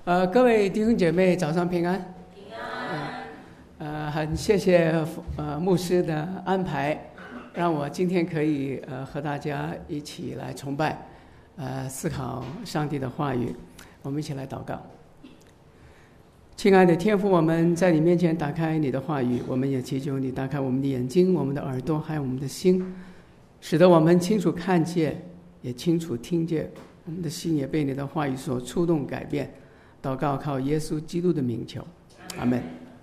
各位弟兄姐妹，早上平安。 平安。 很谢谢牧师的安排，让我今天可以和大家一起来崇拜，思考上帝的话语。我们一起来祷告。亲爱的天父，我们在你面前打开你的话语，我们也祈求你打开我们的眼睛、我们的耳朵还有我们的心，使得我们清楚看见，也清楚听见，我们的心也被你的话语所触动改变。祷告靠耶稣基督的名求，阿们。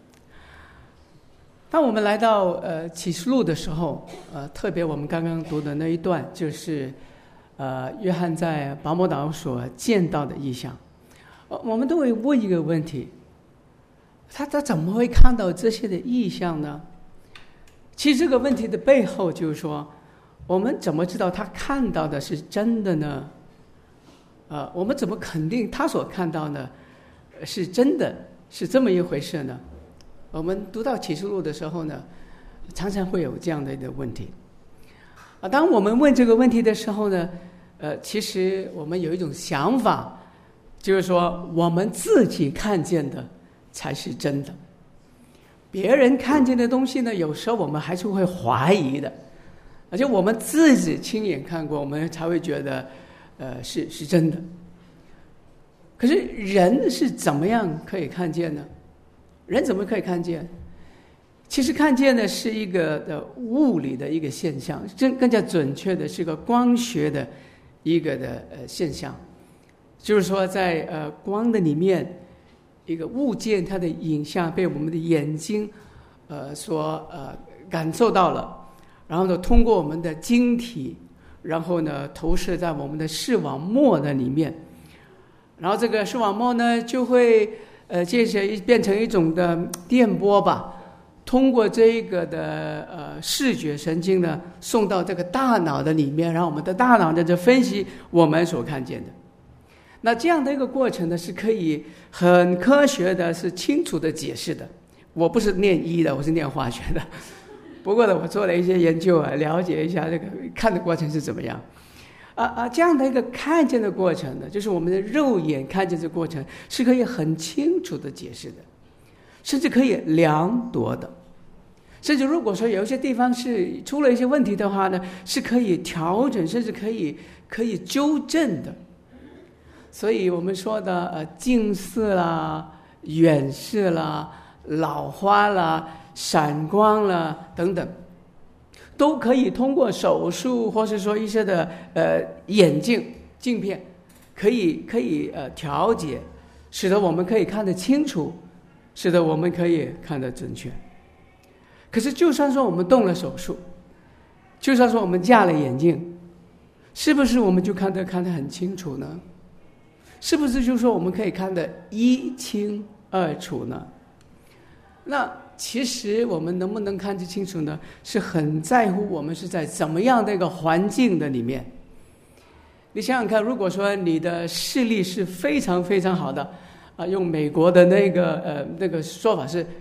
当我们来到启示录的时候，特别我们刚刚读的那一段，就是约翰在拔摩岛所见到的异象。我们都会问一个问题，他怎么会看到这些的异象呢？其实这个问题的背后就是说，我们怎么知道他看到的是真的呢？我们怎么肯定他所看到的是真的，是这么一回事呢？我们读到启示录的时候呢，常常会有这样的一个问题。当我们问这个问题的时候呢，其实我们有一种想法，就是说我们自己看见的才是真的，别人看见的东西呢，有时候我们还是会怀疑的，而且我们自己亲眼看过，我们才会觉得是真的。可是人是怎么样可以看见呢？人怎么可以看见？其实看见的是一个物理的一个现象，更加准确的是个光学的一个的现象。就是说在光的里面，一个物件它的影像被我们的眼睛所感受到了，然后呢通过我们的晶体，然后呢投射在我们的视网膜的里面，然后这个视网膜呢就会接着变成一种的电波吧，通过这个的视觉神经呢送到这个大脑的里面，然后我们的大脑呢就分析我们所看见的。那这样的一个过程呢是可以很科学的，是清楚的解释的。我不是念医的，我是念化学的，不过呢我做了一些研究了解一下这个看的过程是怎么样。这样的一个看见的过程呢，就是我们的肉眼看见这过程是可以很清楚的解释的，甚至可以量度的，甚至如果说有一些地方是出了一些问题的话呢，是可以调整，甚至可以纠正的。所以我们说的近视啦、远视啦、老花啦、闪光啦等等，都可以通过手术或是说一些的眼镜片可以调节，使得我们可以看得清楚，使得我们可以看得准确。可是就算说我们动了手术，就算说我们架了眼镜，是不是我们就看得很清楚呢？是不是就说我们可以看得一清二楚呢？那其实我们能不能看得清楚呢，是很在乎我们是在怎么样的一个环境的里面。你想想看，如果说你的视力是非常非常好的，用美国的那个说法是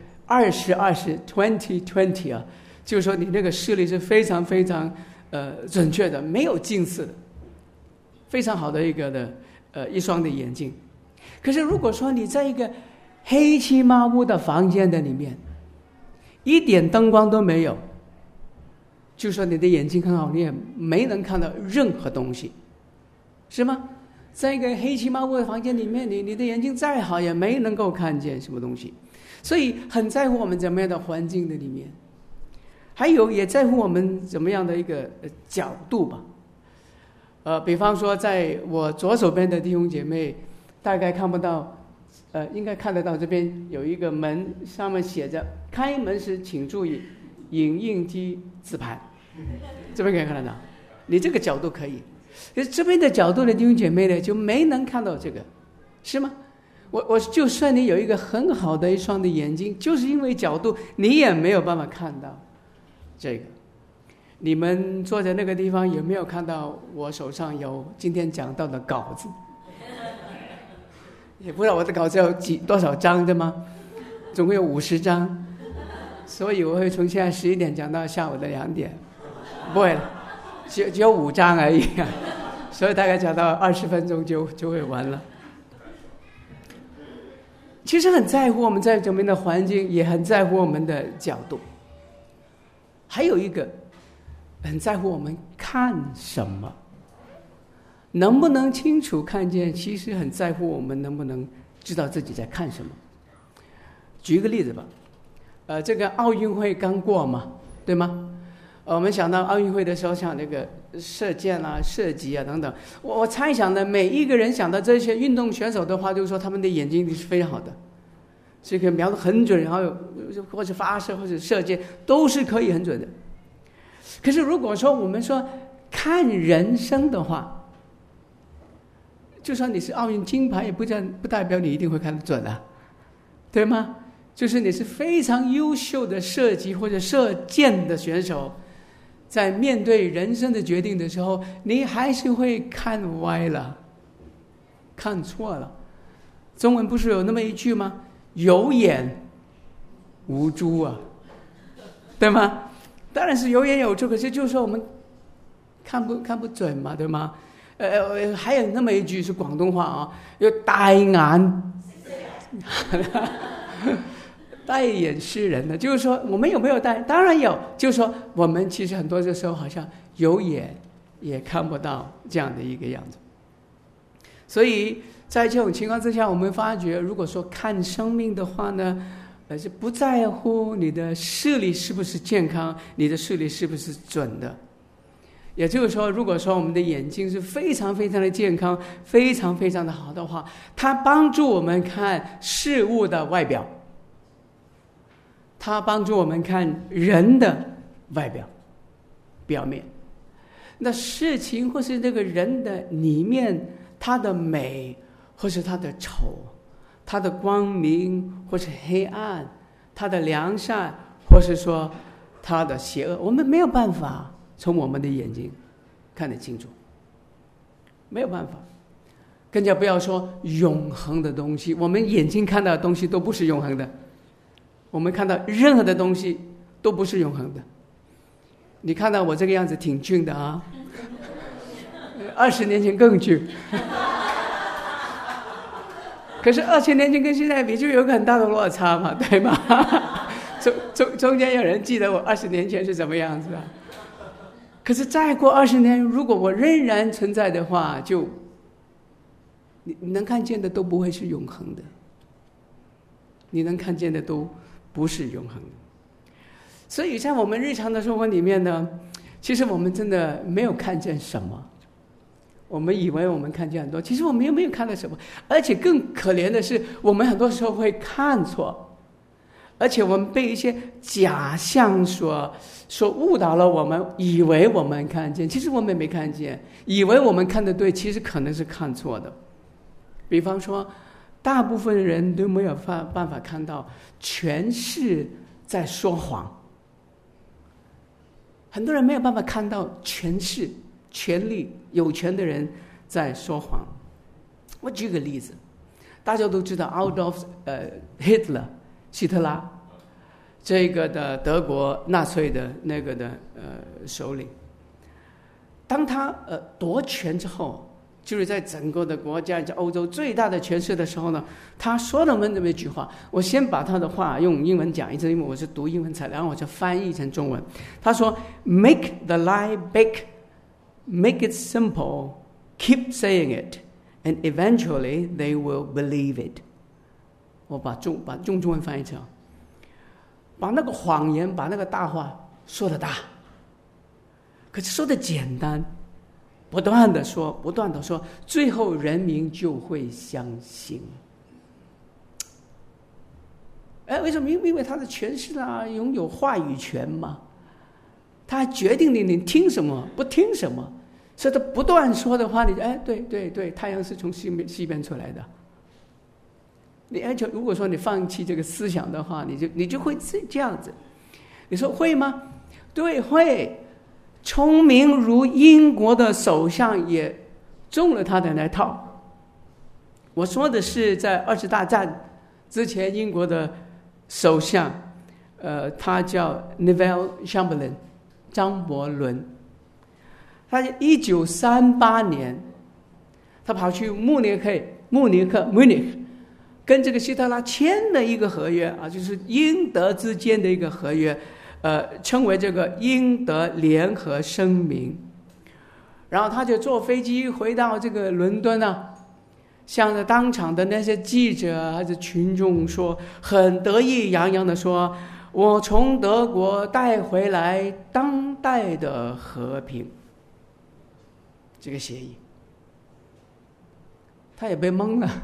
20/20 啊，就是说你那个视力是非常非常准确的，没有近视的，非常好的一个的一双的眼镜。可是如果说你在一个黑漆麻乌的房间的里面，一点灯光都没有，就说你的眼睛很好，你也没能看到任何东西，是吗？在一个黑漆麻乌的房间里面，你的眼睛再好也没能够看见什么东西。所以很在乎我们怎么样的环境的里面，还有也在乎我们怎么样的一个角度吧。比方说在我左手边的弟兄姐妹大概看不到，应该看得到，这边有一个门，上面写着开门时请注意影印机自拍，这边可以看得到，你这个角度可以。这边的角度的弟兄姐妹呢就没能看到这个，是吗？我就算你有一个很好的一双的眼睛，就是因为角度你也没有办法看到这个。你们坐在那个地方有没有看到我手上有今天讲到的稿子？也不知道我的稿子有多少张的吗？总共有50张，所以我会从现在11点讲到下午的2点，不会了，只有5张而已所以大概讲到20分钟就会完了。 其实很在乎我们在这边的环境，也很在乎我们的角度。还有一个很在乎我们看什么，能不能清楚看见，其实很在乎我们能不能知道自己在看什么。举一个例子吧，这个奥运会刚过嘛，对吗？我们想到奥运会的时候，像那个射箭啊、射击啊等等，我猜想呢，每一个人想到这些运动选手的话，就是说他们的眼睛是非常好的，是可以瞄得很准，然后或者发射或者射箭都是可以很准的。可是如果说我们说看人生的话，就算你是奥运金牌，也不代表你一定会看得准啊，对吗？就是你是非常优秀的射击或者射箭的选手，在面对人生的决定的时候，你还是会看歪了，看错了。中文不是有那么一句吗？有眼无珠啊，对吗？当然是有眼有珠，可是就是说我们看不准嘛，对吗？还有那么一句是广东话啊，有大眼戴眼识人的，就是说我们有没有戴？当然有，就是说我们其实很多的时候好像有眼也看不到这样的一个样子。所以在这种情况之下，我们发觉，如果说看生命的话呢，是不在乎你的视力是不是健康，你的视力是不是准的。也就是说，如果说我们的眼睛是非常非常的健康，非常非常的好的话，它帮助我们看事物的外表，它帮助我们看人的外表表面，那事情或是这个人的里面，它的美或是它的丑，它的光明或是黑暗，它的良善或是说它的邪恶，我们没有办法从我们的眼睛看得清楚，没有办法。更加不要说永恒的东西，我们眼睛看到的东西都不是永恒的，我们看到任何的东西都不是永恒的。你看到我这个样子挺俊的啊，20年前更俊可是2000年前跟现在比，就有个很大的落差嘛，对吗？中间有人记得我20年前是什么样子啊？可是再过20年，如果我仍然存在的话，就你能看见的都不会是永恒的，你能看见的都不是永恒的。所以在我们日常的生活里面呢，其实我们真的没有看见什么，我们以为我们看见很多，其实我们又没有看到什么。而且更可怜的是，我们很多时候会看错，而且我们被一些假象所误导了我们，以为我们看见，其实我们没看见，以为我们看得对，其实可能是看错的。比方说，大部分人都没有办法看到权势在说谎，很多人没有办法看到权势、权力、有权的人在说谎。我举个例子，大家都知道 Adolf Hitler 希特拉，这个的德国纳粹的那个的首领，当他夺权之后，就是在整个的国家，在欧洲最大的权势的时候呢，他说了这么一句话。我先把他的话用英文讲一次，因为我是读英文材料，然后我就翻译成中文。他说 ：“Make the lie big, make it simple, keep saying it, and eventually they will believe it。”我把中文翻译成，把那个谎言，把那个大话说得大，可是说的简单。不断的说，最后人民就会相信。为什么？因为他的权势啊，拥有话语权嘛，他决定你听什么，不听什么，所以他不断说的话，你对，太阳是从西边出来的。如果说你放弃这个思想的话，你就会这样子。你说会吗？对，会。聪明如英国的首相也中了他的那套。我说的是在20大战之前，英国的首相，他叫 Neville Chamberlain 张伯伦。他1938年，他跑去慕尼黑跟这个希特拉签了一个合约啊，就是英德之间的一个合约，称为这个英德联合声明。然后他就坐飞机回到这个伦敦啊，向着当场的那些记者还是群众说，很得意洋洋的说，我从德国带回来当代的和平。这个协议他也被蒙了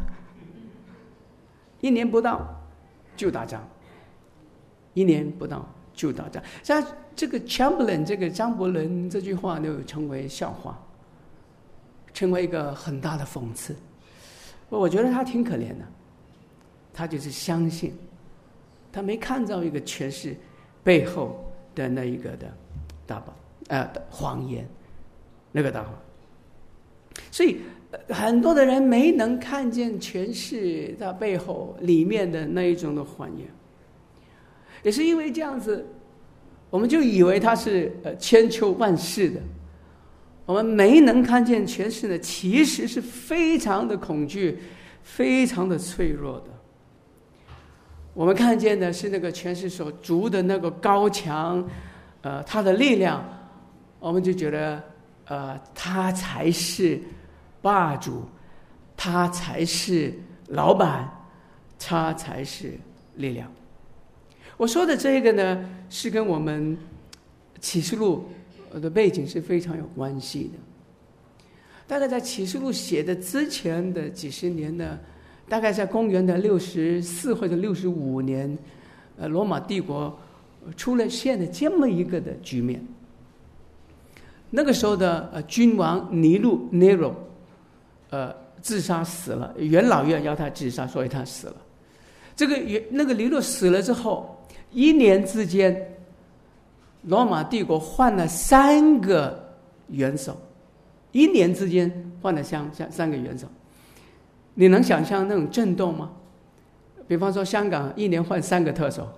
，1年不到就打仗，1年不到就打仗。像这个 Chamberlain 这个张伯伦这句话就成为笑话，成为一个很大的讽刺。我觉得他挺可怜的，他就是相信，他没看到一个权势背后的那一个的大谎言，那个大谎。所以很多的人没能看见权势它背后里面的那一种的谎言，也是因为这样子，我们就以为它是千秋万世的。我们没能看见权势呢，其实是非常的恐惧，非常的脆弱的。我们看见的是那个权势所筑的那个高墙，它的力量，我们就觉得他才是霸主，他才是老板，他才是力量。我说的这个呢，是跟我们启示录的背景是非常有关系的。大概在启示录写的之前的几十年呢，大概在公元的64或者65年，罗马帝国出了现的这么一个的局面。那个时候的君王尼禄 Nero 自杀死了，元老院要他自杀，所以他死了。那个尼禄死了之后，1年之间，罗马帝国换了3个元首，1年之间换了3个元首。你能想象那种震动吗？比方说香港1年换3个特首，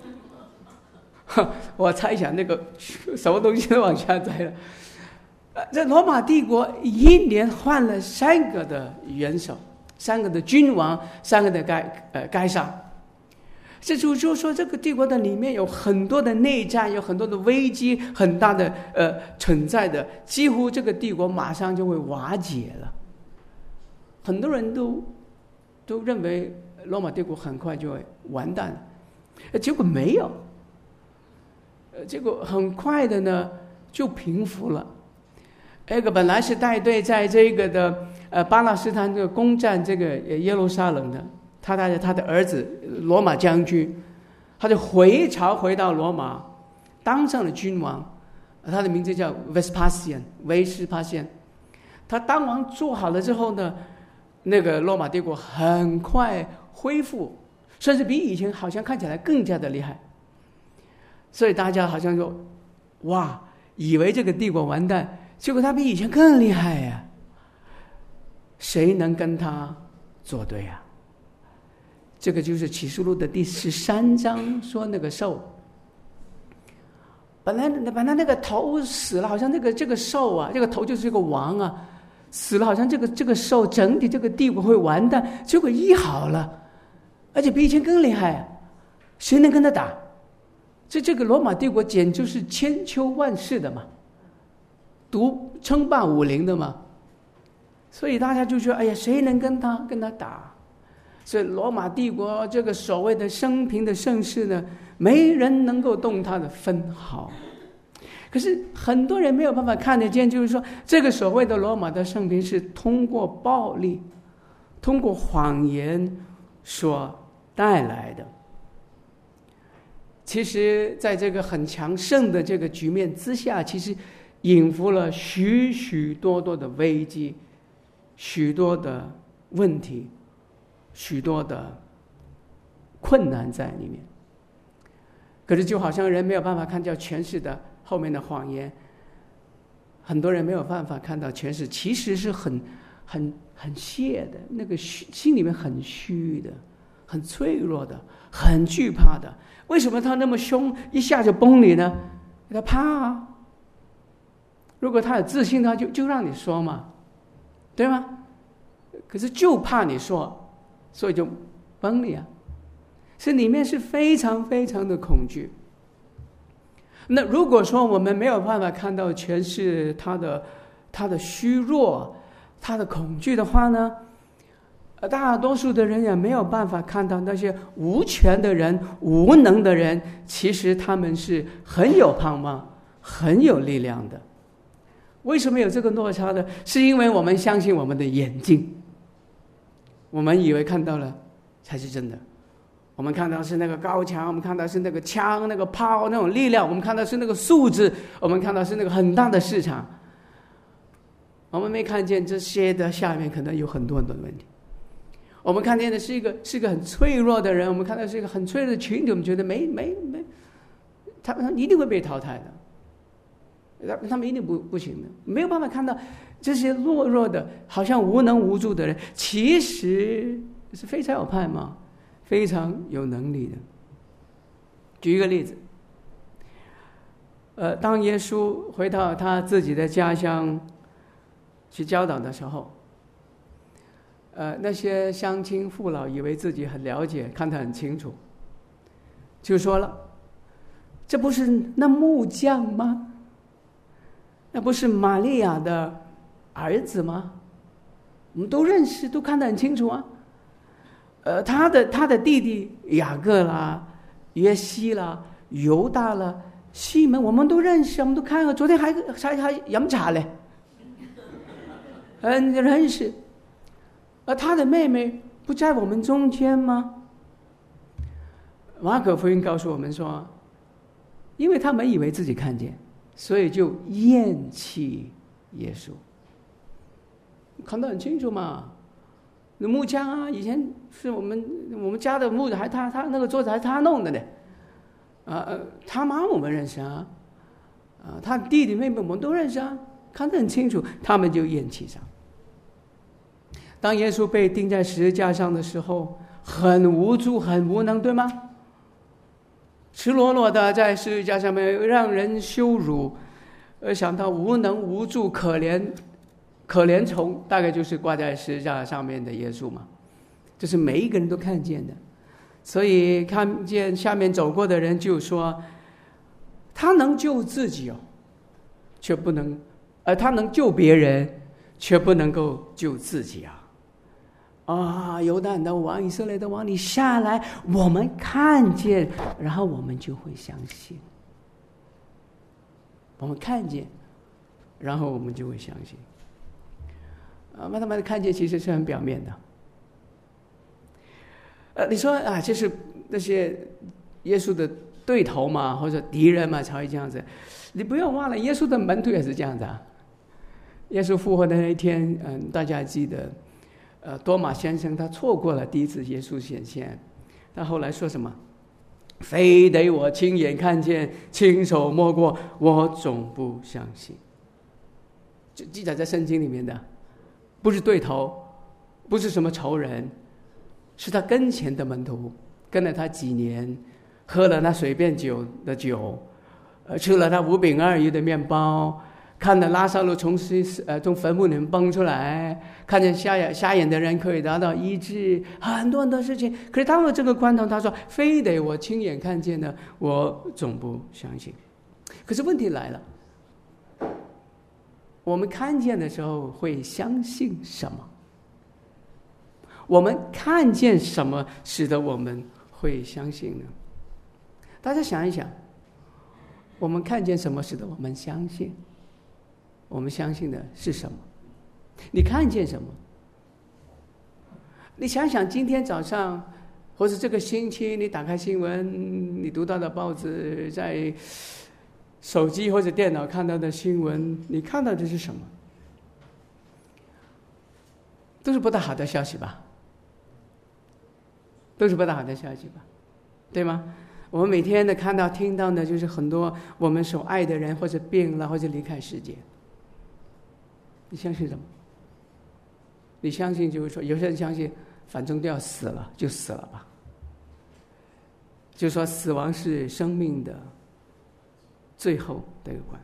我猜想那个什么东西都往下栽了。在罗马帝国1年换了3个的元首，3个的君王，3个的该撒。这就是说，这个帝国的里面有很多的内战，有很多的危机，很大的存在的，几乎这个帝国马上就会瓦解了。很多人都认为罗马帝国很快就会完蛋了，结果没有，结果很快的呢就平复了。那个本来是带队在这个的巴勒斯坦这个攻占这个耶路撒冷的，他带着他的儿子罗马将军，他就回朝回到罗马，当上了君王，他的名字叫 Vespasian 维斯帕先。他当王做好了之后呢，那个罗马帝国很快恢复，甚至比以前好像看起来更加的厉害。所以大家好像说，哇，以为这个帝国完蛋，结果他比以前更厉害呀！谁能跟他作对啊？这个就是启示录的第13章说那个兽，本来那个头死了，好像这个兽啊，这个头就是这个王啊，死了，好像这个兽整体这个帝国会完蛋，结果医好了，而且比以前更厉害啊！谁能跟他打？这个罗马帝国简直是千秋万世的嘛，称霸武林的嘛，所以大家就说，哎呀，谁能跟他打？所以罗马帝国这个所谓的生平的盛世呢，没人能够动他的分毫。可是很多人没有办法看得见，就是说这个所谓的罗马的盛平是通过暴力，通过谎言所带来的。其实在这个很强盛的这个局面之下，其实引发了许许多多的危机，许多的问题，许多的困难在里面。可是就好像人没有办法看到权势的后面的谎言，很多人没有办法看到权势其实是很怯的，那个心里面很虚的，很脆弱的，很惧怕的。为什么他那么凶，一下就崩你呢？他怕啊。如果他有自信，他就让你说嘛，对吗？可是就怕你说，所以就崩裂啊，是里面是非常非常的恐惧。那如果说我们没有办法看到全是他的虚弱，他的恐惧的话呢，大多数的人也没有办法看到那些无权的人、无能的人，其实他们是很有盼望、很有力量的。为什么有这个落差呢？是因为我们相信我们的眼睛，我们以为看到了才是真的。我们看到是那个高墙，我们看到是那个枪、那个炮、那种力量，我们看到是那个数字，我们看到是那个很大的市场。我们没看见这些的下面可能有很多很多的问题。我们看见的是一个很脆弱的人，我们看到是一个很脆弱的群体，我们觉得他们一定会被淘汰的，他们一定不行的，没有办法看到这些懦弱的、好像无能无助的人，其实是非常有盼望、非常有能力的。举一个例子，当耶稣回到他自己的家乡去教导的时候，那些乡亲父老以为自己很了解，看得很清楚，就说了：“这不是那木匠吗？那不是玛利亚的儿子吗？我们都认识，都看得很清楚啊。他的弟弟雅各啦、约西啦、犹大啦、西门，我们都认识，我们都看了，昨天还饮茶嘞，认识。而他的妹妹不在我们中间吗？”马可福音告诉我们说，因为他们以为自己看见，所以就厌弃耶稣。看得很清楚嘛，那木匠啊，以前是我们家的木的，还他那个桌子还他弄的呢。他妈我们认识啊，他弟弟妹妹我们都认识啊，看得很清楚，他们就厌弃上。当耶稣被钉在十字架上的时候，很无助很无能，对吗？赤裸裸的在十字架上面让人羞辱，想到无能无助可怜虫，大概就是挂在十字架上面的耶稣嘛，这是每一个人都看见的。所以看见下面走过的人就说，他能救自己却不能，他能救别人却不能够救自己犹大的王、以色列的王，你下来，我们看见，然后我们就会相信。我们看见，然后我们就会相信。他们的看见其实是很表面的。你说就是那些耶稣的对头嘛，或者敌人嘛，才会这样子。你不要忘了，耶稣的门徒也是这样子啊。耶稣复活的那一天，大家还记得。多马先生他错过了第一次耶稣显现，他后来说什么？非得我亲眼看见，亲手摸过，我总不相信。就记载在圣经里面的，不是对头，不是什么仇人，是他跟前的门徒，跟了他几年，喝了那水变酒的酒，吃了他5饼2鱼的面包，看到拉萨路从坟墓里面蹦出来，看见瞎眼的人可以得到医治，很多很多事情。可是到了这个关头，他说非得我亲眼看见的，我总不相信。可是问题来了，我们看见的时候会相信什么？我们看见什么使得我们会相信呢？大家想一想，我们看见什么使得我们相信？我们相信的是什么？你看见什么？你想想今天早上或者这个星期你打开新闻，你读到的报纸，在手机或者电脑看到的新闻，你看到的是什么？都是不大好的消息吧？都是不大好的消息吧？对吗？我们每天的看到听到的就是很多我们所爱的人或者病了或者离开世界。你相信什么？你相信就是说，有些人相信反正都要死了就死了吧，就说死亡是生命的最后的一个关。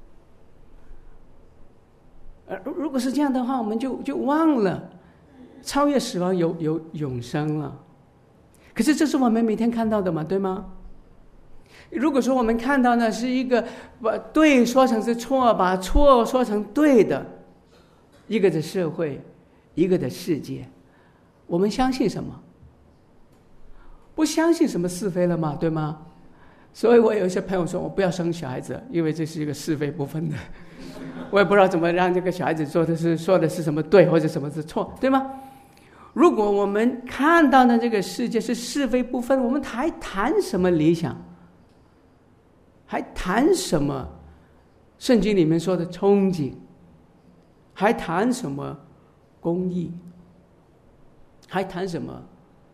如果是这样的话，我们就忘了超越死亡有永生了。 可是这是我们每天看到的嘛，对吗？如果说我们看到的是一个把对说成是错，把错说成对的一个的社会，一个的世界，我们相信什么？不相信什么是非了嘛，对吗？所以我有一些朋友说我不要生小孩子，因为这是一个是非不分的，我也不知道怎么让这个小孩子说的是什么对或者什么是错，对吗？如果我们看到的这个世界是是非不分，我们还谈什么理想？还谈什么圣经里面说的憧憬？还谈什么公义？还谈什么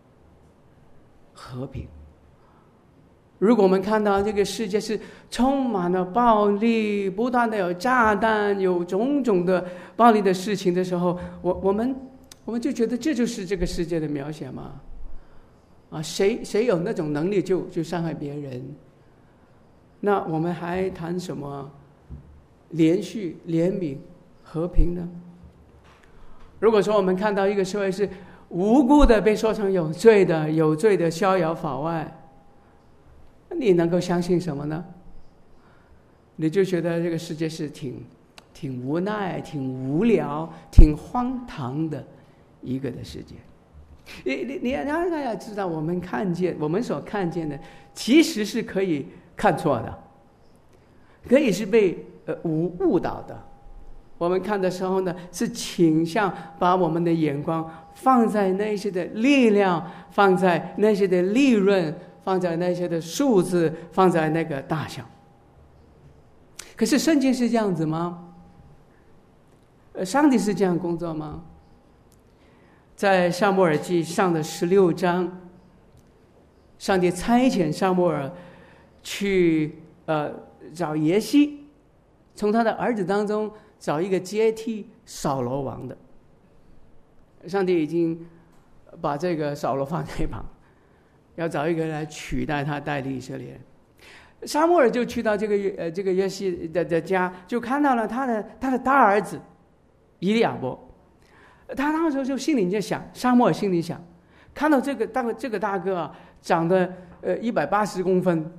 和平？如果我们看到这个世界是充满了暴力，不断的有炸弹，有种种的暴力的事情的时候，我们就觉得这就是这个世界的描写吗？谁有那种能力就伤害别人？那我们还谈什么连续怜悯和平呢？如果说我们看到一个社会是无辜的被说成有罪的逍遥法外，你能够相信什么呢？你就觉得这个世界是挺无奈、挺无聊、挺荒唐的一个的世界。你要知道，我们所看见的其实是可以看错的，可以是被误导的。我们看的时候呢，是倾向把我们的眼光放在那些的力量，放在那些的利润，放在那些的数字，放在那个大小。可是圣经是这样子吗？上帝是这样工作吗？在撒母耳记上的16章，上帝差遣撒母耳去找耶西，从他的儿子当中找一个接替扫罗王的。上帝已经把这个扫罗放在一旁，要找一个人来取代他，代理以色列人。撒母耳就去到这个约西的家，就看到了他的大儿子以利亚伯。他那时候就心里就想，撒母耳心里想，看到这个大哥啊，长得180公分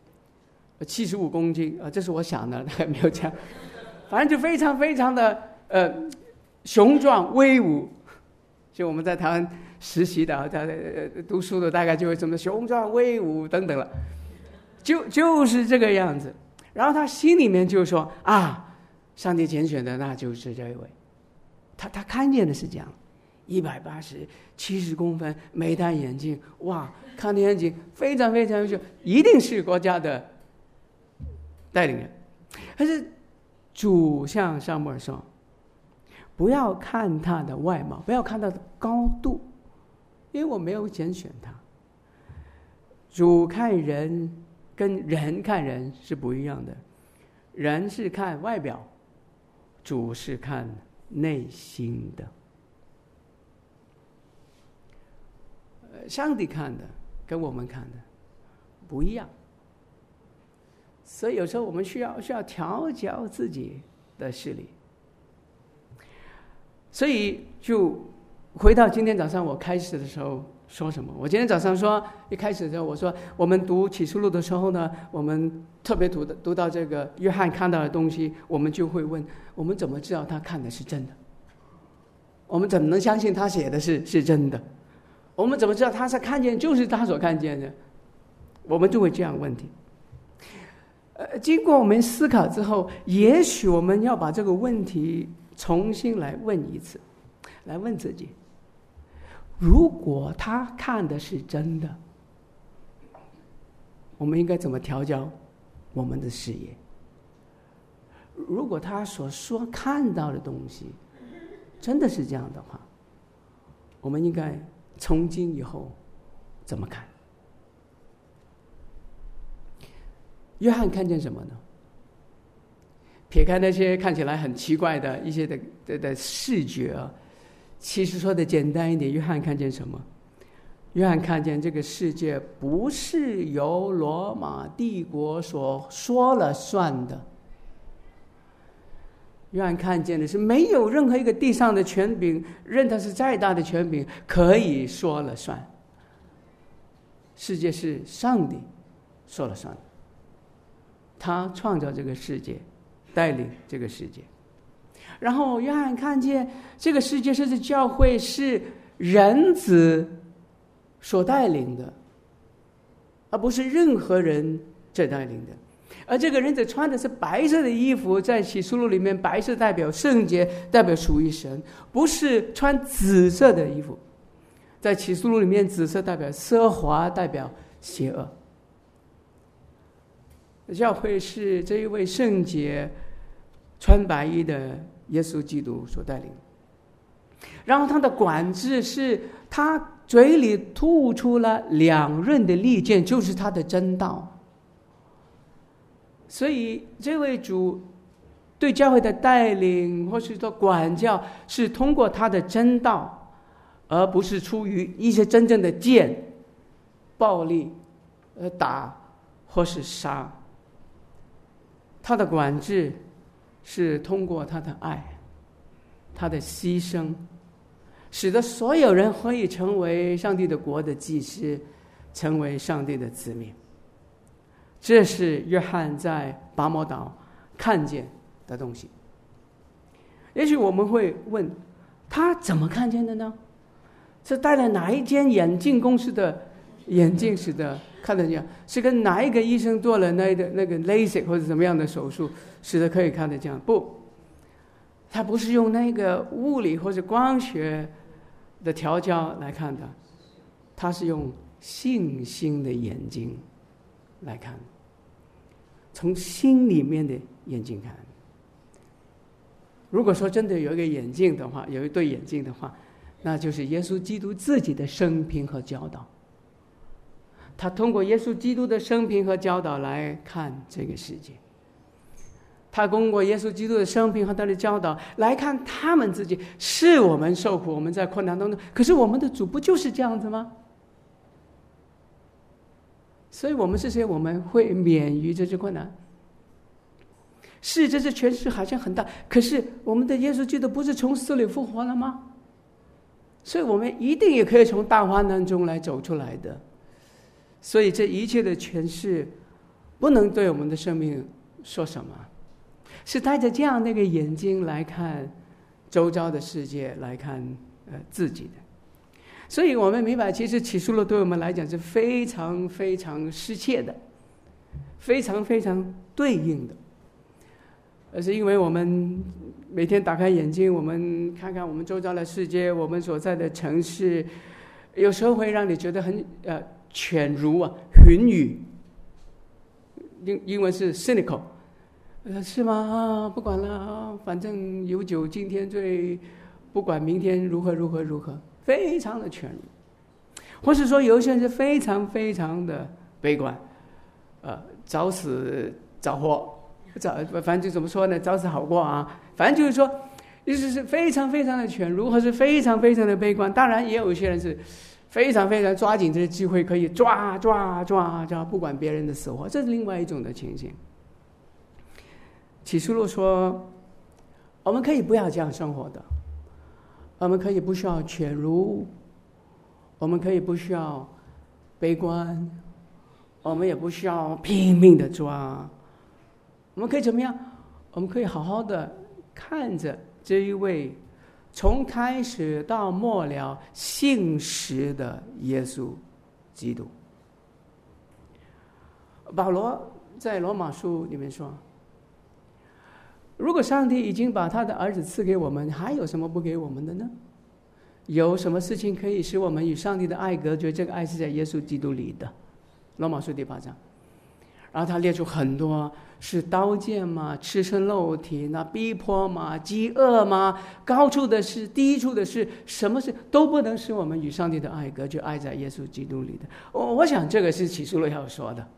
，75公斤啊，这是我想的，他没有讲，反正就非常非常的雄壮威武。就我们在台湾实习的，读书的，大概就会什么雄壮威武等等了，就是这个样子。然后他心里面就说啊，上帝拣选的那就是这一位。他看见的是这样，180、70公分，没戴眼镜，哇，看得眼睛非常非常优秀，一定是国家的带领人。可是主向撒母耳说，不要看他的外貌，不要看他的高度，因为我没有拣选他。主看人跟人看人是不一样的，人是看外表，主是看内心的。上帝看的跟我们看的不一样，所以有时候我们需要调教自己的视力。所以就回到今天早上我开始的时候说什么？我今天早上说，一开始的时候我说，我们读启示录的时候呢，我们特别读到这个约翰看到的东西，我们就会问，我们怎么知道他看的是真的？我们怎么能相信他写的是真的？我们怎么知道他是看见就是他所看见的？我们就会这样问题。经过我们思考之后，也许我们要把这个问题重新来问一次，来问自己，如果他看的是真的，我们应该怎么调教我们的视野？如果他所说看到的东西真的是这样的话，我们应该从今以后怎么看？约翰看见什么呢？撇开那些看起来很奇怪的一些的视觉啊，其实说的简单一点，约翰看见什么？约翰看见这个世界不是由罗马帝国所说了算的。约翰看见的是没有任何一个地上的权柄，任它是再大的权柄，可以说了算。 世界是上帝说了算的，他创造这个世界，带领这个世界。然后约翰看见这个世界甚至教会是人子所带领的，而不是任何人在带领的。而这个人子穿的是白色的衣服，在启示录里面，白色代表圣洁，代表属于神，不是穿紫色的衣服。在启示录里面，紫色代表奢华，代表邪恶。教会是这一位圣洁穿白衣的耶稣基督所带领，然后他的管制是他嘴里吐出了2刃的利剑，就是他的真道。所以这位主对教会的带领或是说管教，是通过他的真道，而不是出于一些真正的剑、暴力、打或是杀。他的管制是通过他的爱，他的牺牲，使得所有人可以成为上帝的国的祭司，成为上帝的子民。这是约翰在拔摩岛看见的东西。也许我们会问，他怎么看见的呢？是戴了哪一间眼镜公司的眼镜使得看得见？是跟哪一个医生做了那个 LASIK 或者怎么样的手术，使得可以看得见？不，他不是用那个物理或者光学的调教来看的，他是用信心的眼睛来看，从心里面的眼睛看。如果说真的有一个眼镜的话，有一对眼镜的话，那就是耶稣基督自己的生平和教导。他通过耶稣基督的生平和教导来看这个世界，他通过耶稣基督的生平和他的教导来看他们自己。是我们受苦，我们在困难当中，可是我们的主不就是这样子吗？所以我们是谁？我们会免于这些困难。是，这些权势好像很大，可是我们的耶稣基督不是从死里复活了吗？所以我们一定也可以从大患难中来走出来的。所以这一切的权势不能对我们的生命说什么，是带着这样的一个眼睛来看周遭的世界，来看自己的。所以我们明白，其实启示录对我们来讲是非常非常适切的，非常非常对应的。而是因为我们每天打开眼睛，我们看看我们周遭的世界，我们所在的城市，有时候会让你觉得很犬儒啊，云雨，英文是 cynical， 是吗？不管了，反正有酒今天醉，不管明天如何如何如何，非常的犬儒。或是说有些人是非常非常的悲观，早死早活。反正怎么说呢，早死好过啊。反正就是说，就是非常非常的犬儒，或是非常非常的悲观。当然也有一些人是非常非常抓紧这个机会，可以抓，不管别人的死活，这是另外一种的情形。启示录说，我们可以不要这样生活的，我们可以不需要犬儒，我们可以不需要悲观，我们也不需要拼命的抓。我们可以怎么样？我们可以好好的看着这一位从开始到末了信实的耶稣基督。保罗在罗马书里面说，如果上帝已经把他的儿子赐给我们，还有什么不给我们的呢？有什么事情可以使我们与上帝的爱隔绝？这个爱是在耶稣基督里的。罗马书第8章。然后他列出很多，是刀剑嘛，赤身肉体，那逼迫嘛，饥饿嘛，高处的事，低处的事，什么事都不能使我们与上帝的爱隔绝，爱在耶稣基督里的。我想这个是启示录要说的，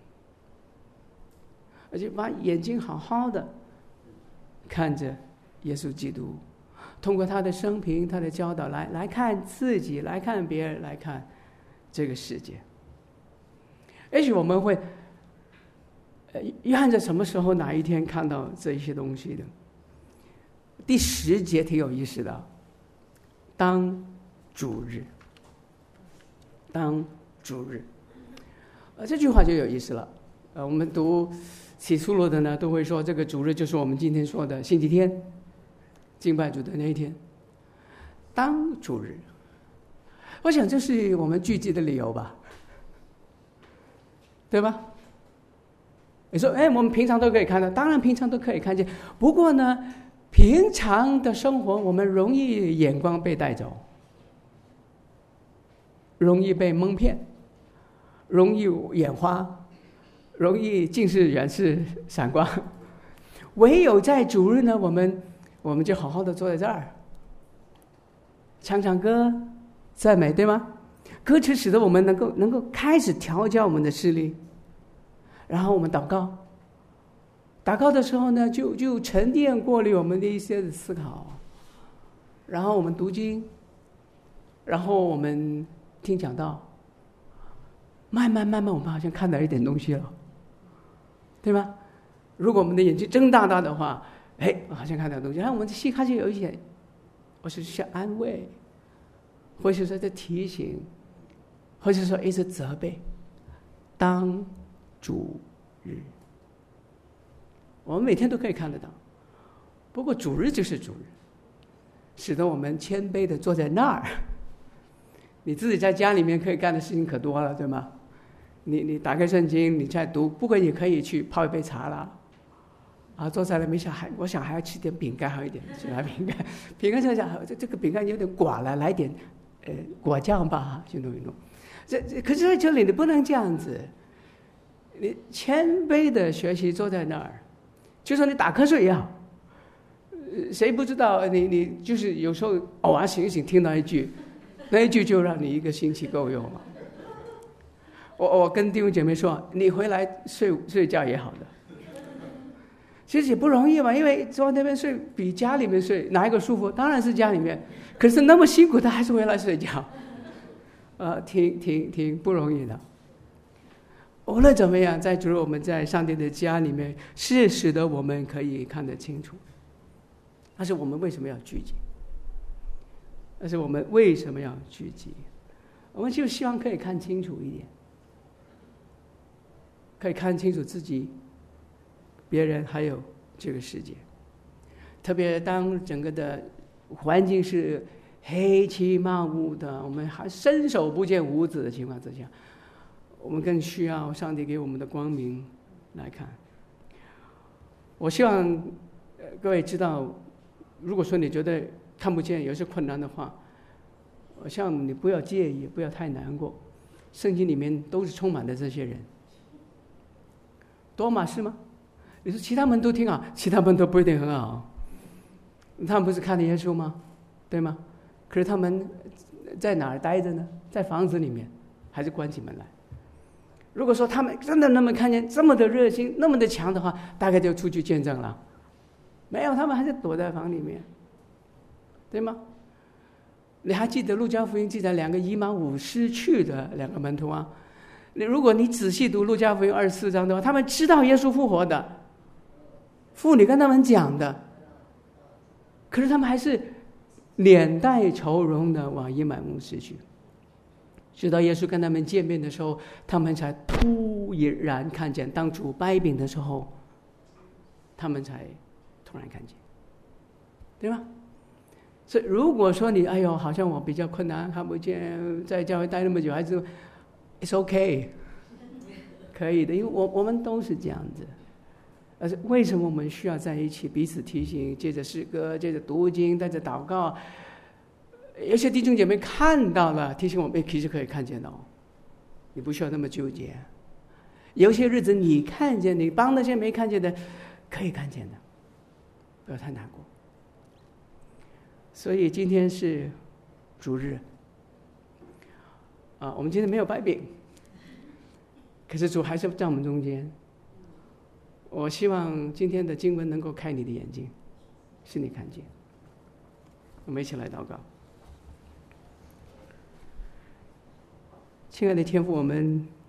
而且把眼睛好好的看着耶稣基督，通过他的生平，他的教导来看自己，来看别人，来看这个世界。也许我们会约翰在什么时候哪一天看到这些东西的？第10节挺有意思的，当主日，当主日。 这句话就有意思了。我们读启示录的呢，都会说这个主日就是我们今天说的星期天，敬拜主的那一天，当主日。我想这是我们聚集的理由吧，对吧？你说，我们平常都可以看到，当然平常都可以看见。不过呢，平常的生活我们容易眼光被带走，容易被蒙骗，容易眼花，容易近视、远视、闪光。唯有在主日呢，我们就好好的坐在这儿，唱唱歌，赞美，对吗？歌词使得我们能够开始调教我们的视力，然后我们祷告。祷告的时候呢，就沉淀过滤我们的一些的思考，然后我们读经，然后我们听讲道，慢慢我们好像看到一点东西了，对吗？如果我们的眼睛睁大大的话，好像看到东西，然后我们的心开始有一些，或是些安慰，或是说在提醒，或是说一直责备。当主日，我们每天都可以看得到，不过主日就是主日，使得我们谦卑的坐在那儿。你自己在家里面可以干的事情可多了，对吗？你打开圣经，你在读，不过你可以去泡一杯茶啦，坐在那没想我想还要吃点饼干好一点，吃点饼干想想这个饼干有点寡了，来点果酱吧，去弄一弄。可是在这里你不能这样子，你谦卑的学习坐在那儿，就算你打瞌睡也好，谁不知道你就是有时候偶尔醒醒听到一句，那一句就让你一个星期够用了。我跟弟兄姐妹说，你回来睡觉也好的，其实也不容易嘛，因为坐在那边睡比家里面睡哪一个舒服？当然是家里面，可是那么辛苦，他还是回来睡觉，挺不容易的。无论怎么样，在主我们在上帝的家里面，是使得我们可以看得清楚。但是我们为什么要聚集？但是我们为什么要聚集？我们就希望可以看清楚一点，可以看清楚自己、别人还有这个世界。特别当整个的环境是黑漆麻乌的，我们还伸手不见五指的情况之下，我们更需要上帝给我们的光明来看。我希望各位知道，如果说你觉得看不见有些困难的话，我希望你不要介意，不要太难过。圣经里面都是充满了这些人。多马是吗？你说其他门都挺好，其他门都不一定很好。他们不是看见耶稣吗？对吗？可是他们在哪儿待着呢？在房子里面，还是关起门来？如果说他们真的那么看见这么的热心，那么的强的话，大概就出去见证了。没有，他们还是躲在房里面，对吗？你还记得路加福音记载两个以马忤斯去的两个门徒啊？如果你仔细读路加福音24章的话，他们知道耶稣复活的，妇女跟他们讲的，可是他们还是脸带愁容的往以马忤斯去。直到耶稣跟他们见面的时候，他们才突然看见，当主掰饼的时候，他们才突然看见，对吗？所以如果说你好像我比较困难，看不见，在教会待那么久，还是 it's okay， 可以的，因为我们都是这样子。而是为什么我们需要在一起彼此提醒，借着诗歌，借着读经，带着祷告。有些弟兄姐妹看到了，提醒我们，其实可以看见到，你不需要那么纠结。有些日子你看见，你帮那些没看见的，可以看见的，不要太难过。所以今天是主日，我们今天没有掰饼，可是主还是在我们中间。我希望今天的经文能够开你的眼睛，使你看见。我们一起来祷告。亲爱的天父，我们